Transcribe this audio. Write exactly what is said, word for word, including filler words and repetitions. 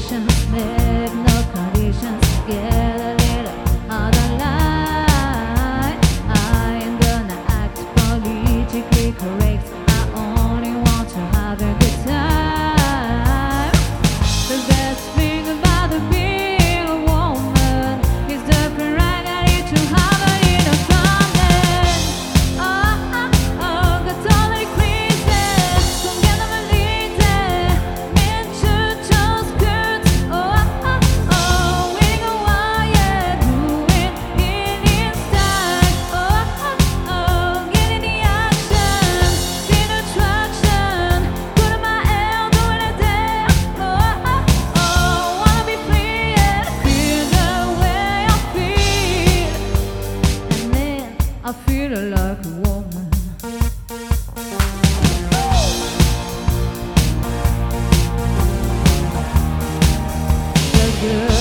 conditions, make no conditions, get a little out of line. I ain't gonna act politically correct, I only want to have a good time. The best thing about the being a woman is the prerogative to have a little fun. Oh, oh, oh, got all the creases, don't get them a leader, meant to toast skirts. Oh, oh, oh, winning a wire, doing it in style. Oh, oh, oh, getting the action, seeing attraction, putting my hair, doing it there. Oh, oh, oh, wanna be free and feel the way I feel, and then I feel like a woman. The girl